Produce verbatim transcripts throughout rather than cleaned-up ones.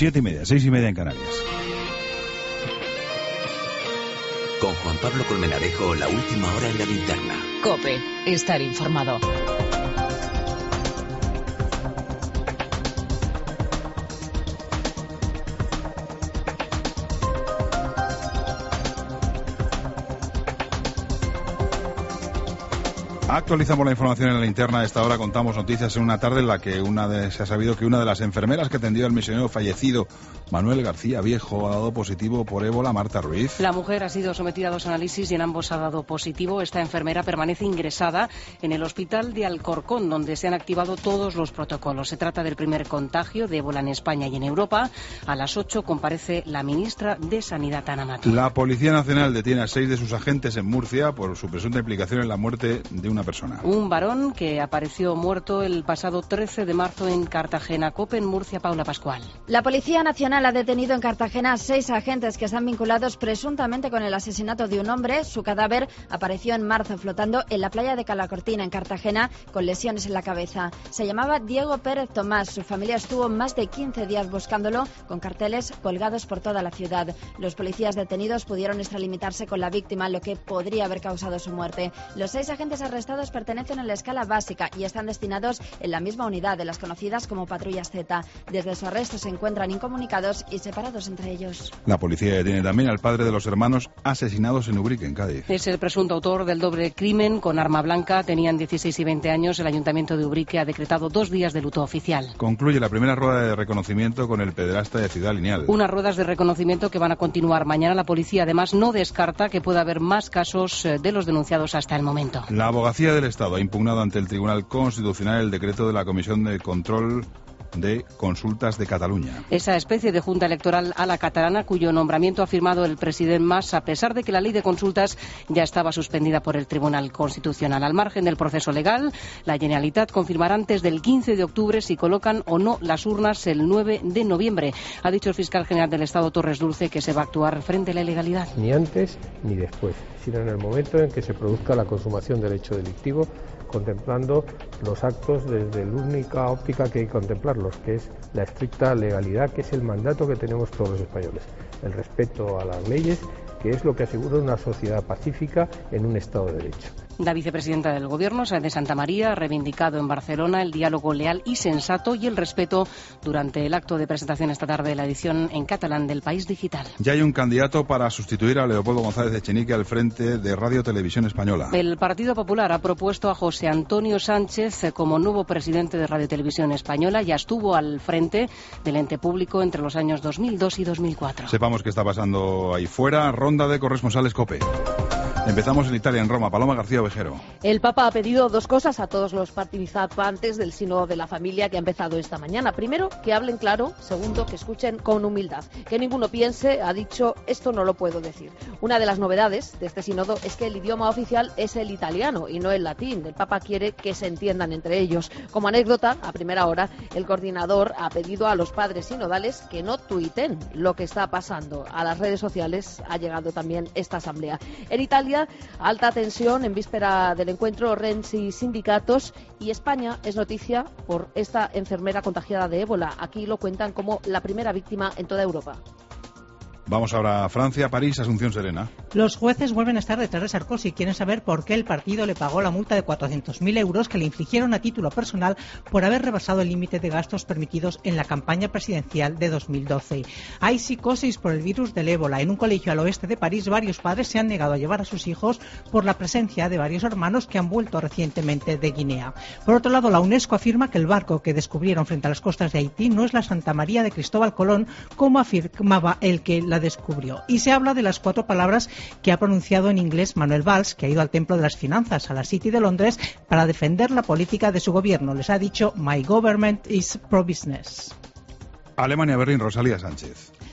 Siete y media, seis y media en Canarias. Con Juan Pablo Colmenarejo, la última hora en la linterna. COPE, estar informado. Actualizamos la información en la linterna. A esta hora contamos noticias en una tarde en la que una de, se ha sabido que una de las enfermeras que atendió al misionero fallecido, Manuel García Viejo, ha dado positivo por ébola. Marta Ruiz. La mujer ha sido sometida a dos análisis y en ambos ha dado positivo. Esta enfermera permanece ingresada en el hospital de Alcorcón, donde se han activado todos los protocolos. Se trata del primer contagio de ébola en España y en Europa. A las ocho comparece la ministra de Sanidad, Ana Mato. La Policía Nacional detiene a seis de sus agentes en Murcia por su presunta implicación en la muerte de una persona. Un varón que apareció muerto el pasado trece de marzo en Cartagena. COPE en Murcia, Paula Pascual. La Policía Nacional ha detenido en Cartagena a seis agentes que están vinculados presuntamente con el asesinato de un hombre. Su cadáver apareció en marzo flotando en la playa de Calacortina, en Cartagena, con lesiones en la cabeza. Se llamaba Diego Pérez Tomás. Su familia estuvo más de quince días buscándolo, con carteles colgados por toda la ciudad. Los policías detenidos pudieron extralimitarse con la víctima, lo que podría haber causado su muerte. Los seis agentes arrestados pertenecen a la escala básica y están destinados en la misma unidad de las conocidas como patrullas Z. Desde su arresto se encuentran incomunicados y separados entre ellos. La policía detiene también al padre de los hermanos asesinados en Ubrique, en Cádiz. Es el presunto autor del doble crimen con arma blanca. Tenían dieciséis y veinte años. El Ayuntamiento de Ubrique ha decretado dos días de luto oficial. Concluye la primera rueda de reconocimiento con el pederasta de Ciudad Lineal. Unas ruedas de reconocimiento que van a continuar mañana. La policía además no descarta que pueda haber más casos de los denunciados hasta el momento. La abogacía del Estado ha impugnado ante el Tribunal Constitucional el decreto de la Comisión de Control de Consultas de Cataluña. Esa especie de junta electoral a la catalana cuyo nombramiento ha firmado el presidente Mas, a pesar de que la ley de consultas ya estaba suspendida por el Tribunal Constitucional. Al margen del proceso legal, la Generalitat confirmará antes del quince de octubre si colocan o no las urnas el nueve de noviembre. Ha dicho el fiscal general del Estado, Torres Dulce, que se va a actuar frente a la ilegalidad. Ni antes ni después, sino en el momento en que se produzca la consumación del hecho delictivo, contemplando los actos desde la única óptica que hay que contemplarlos, que es la estricta legalidad, que es el mandato que tenemos todos los españoles, el respeto a las leyes, que es lo que asegura una sociedad pacífica en un Estado de Derecho. La vicepresidenta del Gobierno, Sáenz de Santa María, ha reivindicado en Barcelona el diálogo leal y sensato y el respeto durante el acto de presentación esta tarde de la edición en catalán del País Digital. Ya hay un candidato para sustituir a Leopoldo González Echenique al frente de Radio Televisión Española. El Partido Popular ha propuesto a José Antonio Sánchez como nuevo presidente de Radio Televisión Española. Ya estuvo al frente del ente público entre los años dos mil dos y dos mil cuatro. Sepamos qué está pasando ahí fuera. Ronda de corresponsales COPE. Empezamos en Italia, en Roma. Paloma García Ovejero. El Papa ha pedido dos cosas a todos los participantes del Sínodo de la Familia que ha empezado esta mañana. Primero, que hablen claro. Segundo, que escuchen con humildad. Que ninguno piense, ha dicho, esto no lo puedo decir. Una de las novedades de este Sínodo es que el idioma oficial es el italiano y no el latín. El Papa quiere que se entiendan entre ellos. Como anécdota, a primera hora, el coordinador ha pedido a los padres sinodales que no tuiten lo que está pasando. A las redes sociales ha llegado también esta asamblea. En Italia, alta tensión en víspera del encuentro Renzi sindicatos, y España es noticia por esta enfermera contagiada de ébola. Aquí lo cuentan como la primera víctima en toda Europa. Vamos ahora a Francia, París, Asunción Serena. Los jueces vuelven a estar detrás de Sarkozy y quieren saber por qué el partido le pagó la multa de cuatrocientos mil euros que le infligieron a título personal por haber rebasado el límite de gastos permitidos en la campaña presidencial de dos mil doce. Hay psicosis por el virus del ébola. En un colegio al oeste de París, varios padres se han negado a llevar a sus hijos por la presencia de varios hermanos que han vuelto recientemente de Guinea. Por otro lado, la UNESCO afirma que el barco que descubrieron frente a las costas de Haití no es la Santa María de Cristóbal Colón, como afirmaba el que la descubrió. Y se habla de las cuatro palabras que ha pronunciado en inglés Manuel Valls, que ha ido al Templo de las Finanzas, a la City de Londres, para defender la política de su gobierno. Les ha dicho: My government is pro-business. Alemania, Berlín, Rosalía Sánchez.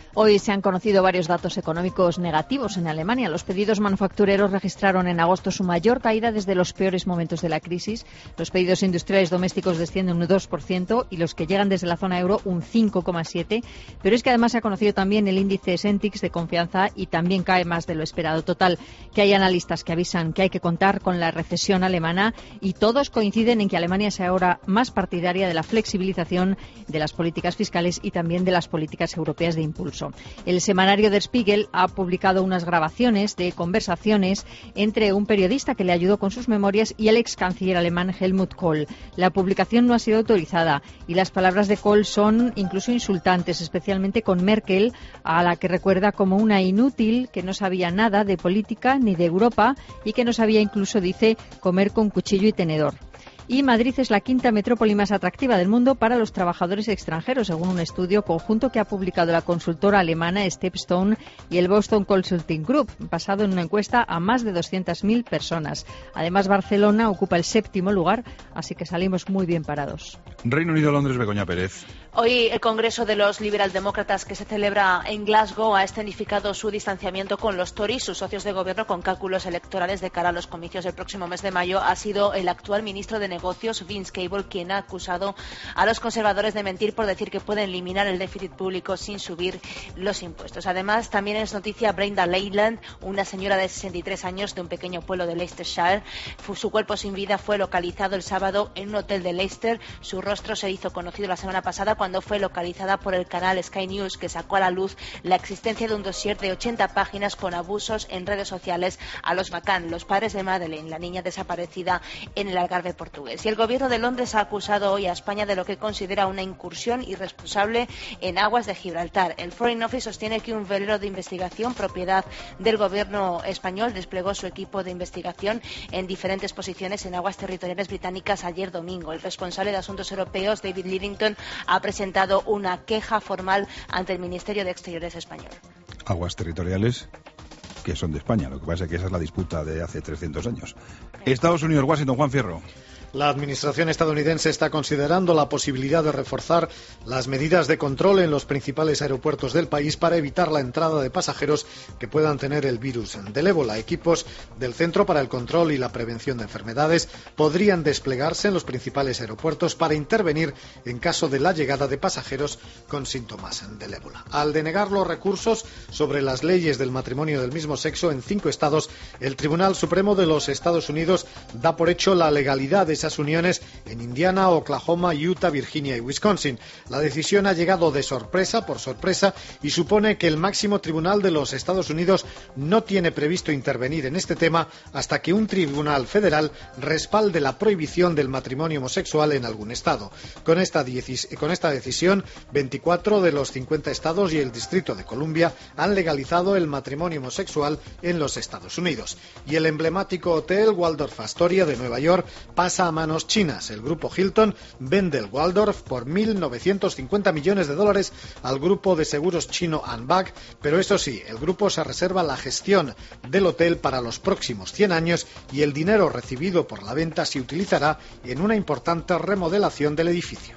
Hoy se han conocido varios datos económicos negativos en Alemania. Los pedidos manufactureros registraron en agosto su mayor caída desde los peores momentos de la crisis. Los pedidos industriales domésticos descienden un dos por ciento y los que llegan desde la zona euro un cinco coma siete por ciento. Pero es que además se ha conocido también el índice Sentix de confianza y también cae más de lo esperado. Total, que hay analistas que avisan que hay que contar con la recesión alemana y todos coinciden en que Alemania sea ahora más partidaria de la flexibilización de las políticas fiscales y también de las políticas europeas de impulso. El semanario Der Spiegel ha publicado unas grabaciones de conversaciones entre un periodista que le ayudó con sus memorias y el ex canciller alemán Helmut Kohl. La publicación no ha sido autorizada y las palabras de Kohl son incluso insultantes, especialmente con Merkel, a la que recuerda como una inútil que no sabía nada de política ni de Europa y que no sabía incluso, dice, comer con cuchillo y tenedor. Y Madrid es la quinta metrópoli más atractiva del mundo para los trabajadores extranjeros, según un estudio conjunto que ha publicado la consultora alemana Stepstone y el Boston Consulting Group, basado en una encuesta a más de doscientas mil personas. Además, Barcelona ocupa el séptimo lugar, así que salimos muy bien parados. Reino Unido, Londres, Begoña Pérez. Hoy el Congreso de los liberaldemócratas que se celebra en Glasgow ha escenificado su distanciamiento con los Tories, sus socios de gobierno, con cálculos electorales de cara a los comicios del próximo mes de mayo. Ha sido el actual ministro de Negocios, Vince Cable, quien ha acusado a los conservadores de mentir por decir que pueden eliminar el déficit público sin subir los impuestos. Además, también es noticia Brenda Leyland, una señora de sesenta y tres años de un pequeño pueblo de Leicestershire. Su cuerpo sin vida fue localizado el sábado en un hotel de Leicester. Su rostro se hizo conocido la semana pasada cuando fue localizada por el canal Sky News, que sacó a la luz la existencia de un dossier de ochenta páginas con abusos en redes sociales a los McCann, los padres de Madeleine, la niña desaparecida en el Algarve portugués. Y el gobierno de Londres ha acusado hoy a España de lo que considera una incursión irresponsable en aguas de Gibraltar. El Foreign Office sostiene que un velero de investigación, propiedad del gobierno español, desplegó su equipo de investigación en diferentes posiciones en aguas territoriales británicas ayer domingo. El responsable de Asuntos Europeos, David Lidington, ha presentado una queja formal ante el Ministerio de Exteriores español. Aguas territoriales que son de España, lo que pasa es que esa es la disputa de hace trescientos años. Estados Unidos, Washington, Juan Fierro. La administración estadounidense está considerando la posibilidad de reforzar las medidas de control en los principales aeropuertos del país para evitar la entrada de pasajeros que puedan tener el virus del ébola. Equipos del Centro para el Control y la Prevención de Enfermedades podrían desplegarse en los principales aeropuertos para intervenir en caso de la llegada de pasajeros con síntomas del ébola. Al denegar los recursos sobre las leyes del matrimonio del mismo sexo en cinco estados, el Tribunal Supremo de los Estados Unidos da por hecho la legalidad de esas uniones en Indiana, Oklahoma, Utah, Virginia y Wisconsin. La decisión ha llegado de sorpresa por sorpresa y supone que el máximo tribunal de los Estados Unidos no tiene previsto intervenir en este tema hasta que un tribunal federal respalde la prohibición del matrimonio homosexual en algún estado. Con esta, con esta decisión, veinticuatro de los cincuenta estados y el Distrito de Columbia han legalizado el matrimonio homosexual en los Estados Unidos. Y el emblemático hotel Waldorf Astoria de Nueva York pasa a manos chinas. El grupo Hilton vende el Waldorf por mil novecientos cincuenta millones de dólares al grupo de seguros chino Anbag, pero eso sí, el grupo se reserva la gestión del hotel para los próximos cien años y el dinero recibido por la venta se utilizará en una importante remodelación del edificio.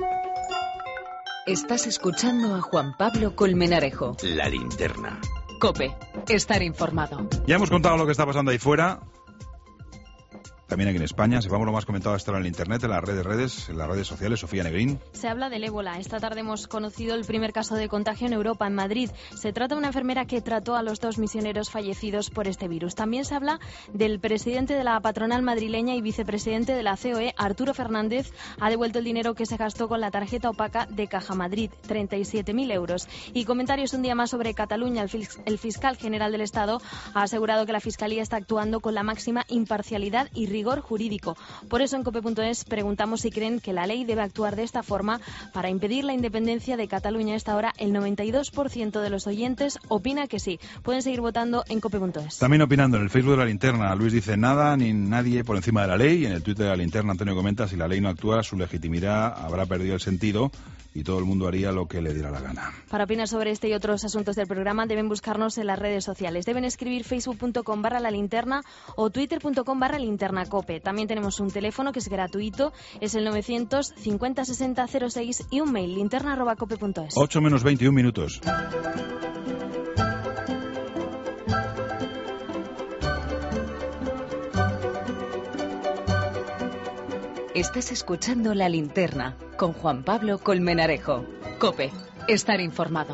Estás escuchando a Juan Pablo Colmenarejo. La linterna. COPE. Estar informado. Ya hemos contado lo que está pasando ahí fuera. También aquí en España, sepamos lo más comentado hasta ahora en Internet, en las redes, redes, en las redes sociales. Sofía Negrín. Se habla del ébola. Esta tarde hemos conocido el primer caso de contagio en Europa, en Madrid. Se trata de una enfermera que trató a los dos misioneros fallecidos por este virus. También se habla del presidente de la patronal madrileña y vicepresidente de la C O E, Arturo Fernández. Ha devuelto el dinero que se gastó con la tarjeta opaca de Caja Madrid, treinta y siete mil euros. Y comentarios un día más sobre Cataluña. El, fis- el fiscal general del Estado ha asegurado que la Fiscalía está actuando con la máxima imparcialidad y rigor rigor jurídico. Por eso en cope punto es preguntamos si creen que la ley debe actuar de esta forma para impedir la independencia de Cataluña. A esta hora el noventa y dos por ciento de los oyentes opina que sí. Pueden seguir votando en cope punto es. También opinando en el Facebook de La Linterna. Luis dice nada ni nadie por encima de la ley. En el Twitter de La Linterna Antonio comenta: si la ley no actúa, su legitimidad habrá perdido el sentido y todo el mundo haría lo que le diera la gana. Para opinar sobre este y otros asuntos del programa deben buscarnos en las redes sociales. Deben escribir facebook punto com barra la linterna o twitter punto com barra linterna cope. También tenemos un teléfono que es gratuito, es el novecientos cincuenta sesenta cero seis y un mail linterna arroba cope punto es. ocho menos veintiún minutos. Estás escuchando La Linterna con Juan Pablo Colmenarejo. COPE. Estar informado.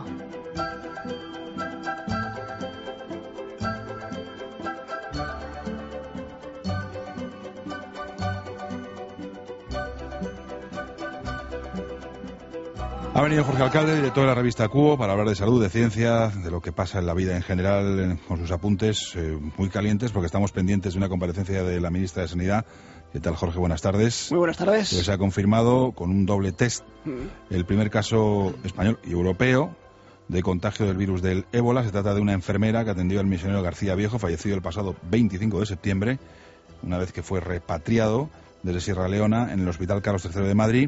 Ha venido Jorge Alcalde, director de la revista Cuo, para hablar de salud, de ciencia, de lo que pasa en la vida en general, con sus apuntes eh, muy calientes, porque estamos pendientes de una comparecencia de la ministra de Sanidad. ¿Qué tal, Jorge? Buenas tardes. Muy buenas tardes. Pues se ha confirmado con un doble test mm. el primer caso español y europeo de contagio del virus del ébola. Se trata de una enfermera que atendió al misionero García Viejo, fallecido el pasado veinticinco de septiembre, una vez que fue repatriado desde Sierra Leona en el Hospital Carlos tercero de Madrid,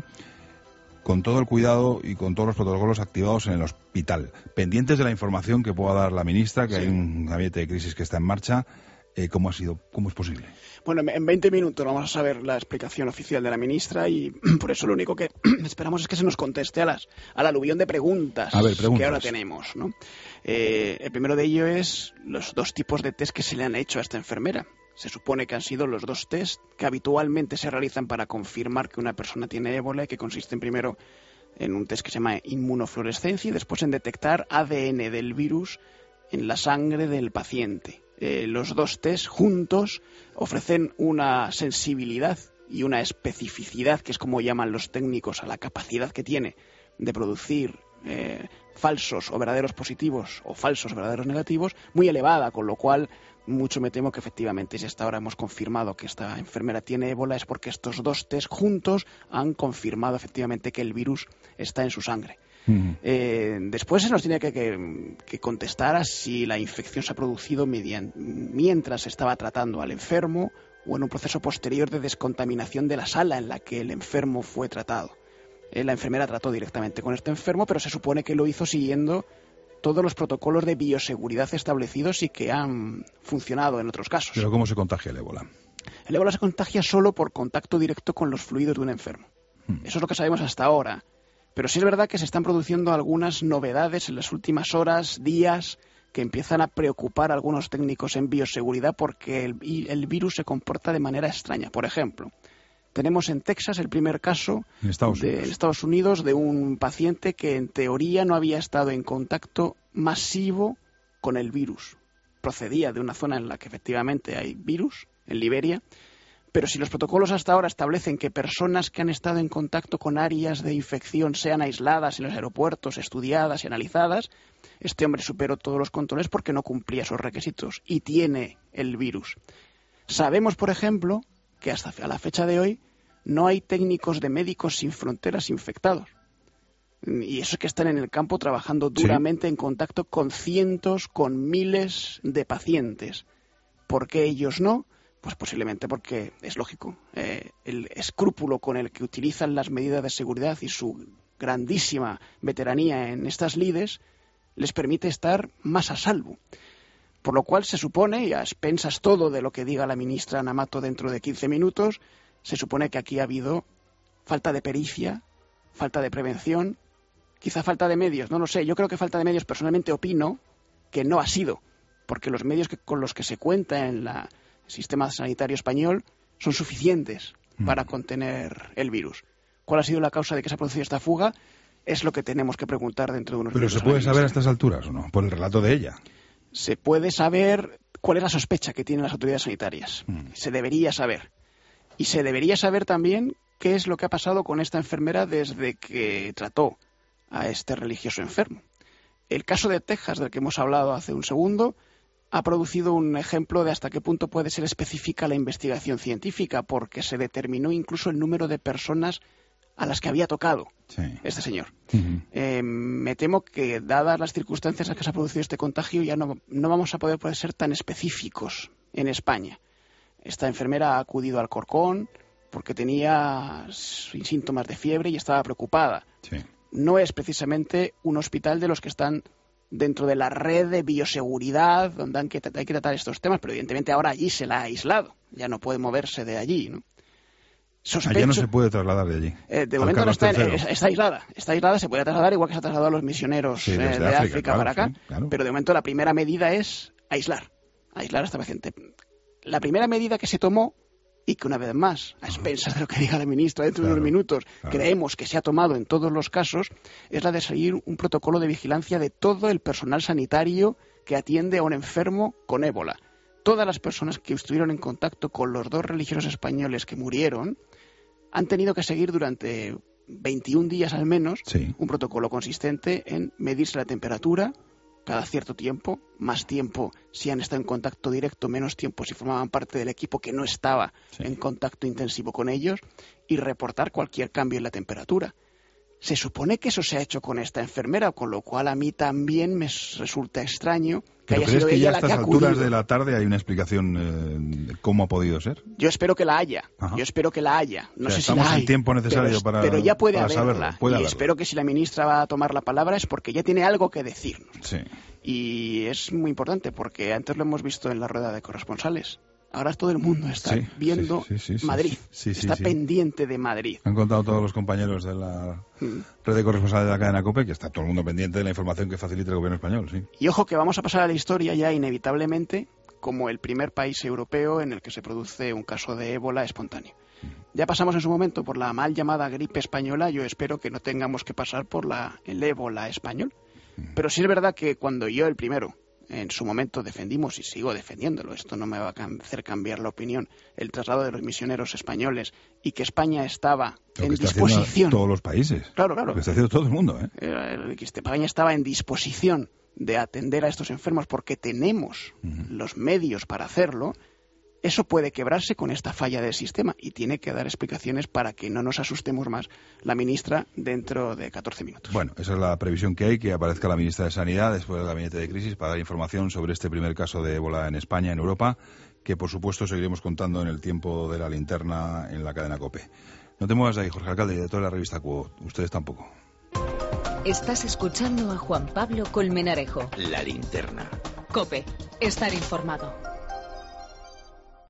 con todo el cuidado y con todos los protocolos activados en el hospital. Pendientes de la información que pueda dar la ministra, que sí. Hay un gabinete de crisis que está en marcha. Eh, ¿Cómo ha sido? ¿Cómo es posible? Bueno, en veinte minutos vamos a saber la explicación oficial de la ministra y por eso lo único que esperamos es que se nos conteste a las al aluvión de preguntas, a ver, preguntas. que ahora tenemos, ¿no? Eh, el primero de ello es los dos tipos de test que se le han hecho a esta enfermera. Se supone que han sido los dos test que habitualmente se realizan para confirmar que una persona tiene ébola, y que consisten primero en un test que se llama inmunofluorescencia y después en detectar A D N del virus en la sangre del paciente. Eh, los dos test juntos ofrecen una sensibilidad y una especificidad, que es como llaman los técnicos a la capacidad que tiene de producir eh, falsos o verdaderos positivos o falsos o verdaderos negativos, muy elevada, con lo cual mucho me temo que efectivamente, si hasta ahora hemos confirmado que esta enfermera tiene ébola, es porque estos dos test juntos han confirmado efectivamente que el virus está en su sangre. Uh-huh. Eh, después se nos tiene que, que, que contestar a si la infección se ha producido mediante, mientras se estaba tratando al enfermo o en un proceso posterior de descontaminación de la sala en la que el enfermo fue tratado. Eh, la enfermera trató directamente con este enfermo, pero se supone que lo hizo siguiendo todos los protocolos de bioseguridad establecidos y que han funcionado en otros casos. ¿Pero cómo se contagia el ébola? El ébola se contagia solo por contacto directo con los fluidos de un enfermo. Uh-huh. Eso es lo que sabemos hasta ahora. Pero sí es verdad que se están produciendo algunas novedades en las últimas horas, días, que empiezan a preocupar a algunos técnicos en bioseguridad porque el, el virus se comporta de manera extraña. Por ejemplo, tenemos en Texas el primer caso en Estados de Unidos. Estados Unidos de un paciente que en teoría no había estado en contacto masivo con el virus. Procedía de una zona en la que efectivamente hay virus, en Liberia. Pero si los protocolos hasta ahora establecen que personas que han estado en contacto con áreas de infección sean aisladas en los aeropuertos, estudiadas y analizadas, este hombre superó todos los controles porque no cumplía esos requisitos y tiene el virus. Sabemos, por ejemplo, que hasta a la fecha de hoy no hay técnicos de Médicos Sin Fronteras infectados. Y eso es que están en el campo trabajando duramente, ¿sí?, en contacto con cientos, con miles de pacientes. ¿Por qué ellos no? Pues posiblemente porque es lógico. Eh, el escrúpulo con el que utilizan las medidas de seguridad y su grandísima veteranía en estas lides les permite estar más a salvo. Por lo cual se supone, y a expensas todo de lo que diga la ministra Ana Mato dentro de quince minutos, se supone que aquí ha habido falta de pericia, falta de prevención, quizá falta de medios, no lo sé. Yo creo que falta de medios, personalmente opino que no ha sido, porque los medios que, con los que se cuenta en la sistema sanitario español son suficientes para contener el virus. ¿Cuál ha sido la causa de que se ha producido esta fuga? Es lo que tenemos que preguntar dentro de unos minutos. ¿Pero se puede saber a estas alturas o no? Por el relato de ella. Se puede saber cuál es la sospecha que tienen las autoridades sanitarias. Mm. Se debería saber. Y se debería saber también qué es lo que ha pasado con esta enfermera desde que trató a este religioso enfermo. El caso de Texas, del que hemos hablado hace un segundo, ha producido un ejemplo de hasta qué punto puede ser específica la investigación científica, porque se determinó incluso el número de personas a las que había tocado sí. este señor. Uh-huh. Eh, me temo que, dadas las circunstancias en las que se ha producido este contagio, ya no, no vamos a poder, poder ser tan específicos en España. Esta enfermera ha acudido al Corcón porque tenía síntomas de fiebre y estaba preocupada. Sí. no es precisamente un hospital de los que están dentro de la red de bioseguridad, donde hay que, hay que tratar estos temas, pero evidentemente ahora allí se la ha aislado, ya no puede moverse de allí, ¿no? Sospecho, allá no se puede trasladar de allí. Eh, de momento no está, está aislada, está aislada, se puede trasladar igual que se ha trasladado a los misioneros sí, eh, de África, África claro, para acá, sí, claro. Pero de momento la primera medida es aislar, aislar a esta paciente. La primera medida que se tomó, y que una vez más, a expensas de lo que diga la ministra dentro claro, de unos minutos, claro. creemos que se ha tomado en todos los casos, es la de seguir un protocolo de vigilancia de todo el personal sanitario que atiende a un enfermo con ébola. Todas las personas que estuvieron en contacto con los dos religiosos españoles que murieron han tenido que seguir durante veintiún días al menos sí. un protocolo consistente en medirse la temperatura cada cierto tiempo, más tiempo si han estado en contacto directo, menos tiempo si formaban parte del equipo que no estaba sí. en contacto intensivo con ellos, y reportar cualquier cambio en la temperatura. Se supone que eso se ha hecho con esta enfermera, con lo cual a mí también me resulta extraño que ¿Pero haya crees sido que ella ya a la estas que ha alturas acudido? De la tarde hay una explicación eh, de cómo ha podido ser? Yo espero que la haya. Ajá. Yo espero que la haya. No o sea, sé si la hay. Estamos en tiempo necesario pero, para Pero ya puede para haberla. Saberlo, puede y haberlo. espero que si la ministra va a tomar la palabra es porque ya tiene algo que decirnos. Sí. Y es muy importante porque antes lo hemos visto en la rueda de corresponsales. Ahora todo el mundo está sí, viendo sí, sí, sí, Madrid, sí, sí, sí, está sí. pendiente de Madrid. Han contado todos los compañeros de la Mm. red de corresponsales de la cadena COPE que está todo el mundo pendiente de la información que facilita el gobierno español. Sí. Y ojo que vamos a pasar a la historia ya inevitablemente como el primer país europeo en el que se produce un caso de ébola espontáneo. Ya pasamos en su momento por la mal llamada gripe española, yo espero que no tengamos que pasar por la, el ébola español. Pero sí es verdad que cuando yo, el primero, en su momento defendimos, y sigo defendiéndolo, esto no me va a hacer cambiar la opinión, el traslado de los misioneros españoles y que España estaba Lo en que está disposición. Todos los países. Claro, claro. Lo que está haciendo todo el mundo, ¿eh? Eh, que España estaba en disposición de atender a estos enfermos porque tenemos uh-huh. los medios para hacerlo. Eso puede quebrarse con esta falla del sistema y tiene que dar explicaciones para que no nos asustemos más la ministra dentro de catorce minutos. Bueno, esa es la previsión que hay, que aparezca la ministra de Sanidad después del gabinete de crisis para dar información sobre este primer caso de ébola en España, en Europa, que por supuesto seguiremos contando en el tiempo de la linterna en la cadena COPE. No te muevas de ahí, Jorge Alcalde, director de la revista Cuo. Ustedes tampoco. Estás escuchando a Juan Pablo Colmenarejo. La linterna. COPE. Estar informado.